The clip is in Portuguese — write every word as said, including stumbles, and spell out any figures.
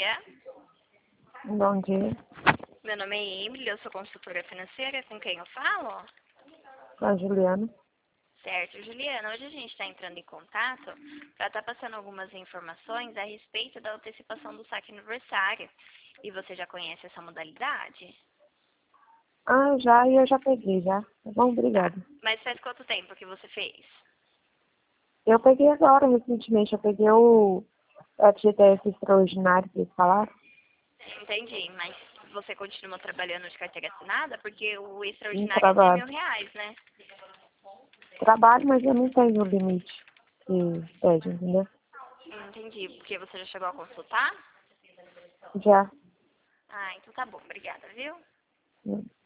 dia. Bom dia. Meu nome é Emily, eu sou consultora financeira. Com quem eu falo? Com a Juliana. Certo, Juliana. Hoje a gente está entrando em contato para estar passando algumas informações a respeito da antecipação do saque aniversário. E você já conhece essa modalidade? Ah, já, e eu já peguei, já. Tá bom, Tá. obrigada. Mas faz quanto tempo que você fez? Eu peguei agora, recentemente, eu peguei o F G T S extraordinário que eles falaram. Entendi, mas você continua trabalhando de carteira assinada? Porque o Em extraordinário é de trabalho. mil reais, né? Trabalho, mas eu não tenho o limite que pede, entendeu? Entendi, porque você já chegou a consultar? Já. Ah, então tá bom, obrigada, viu? Hum.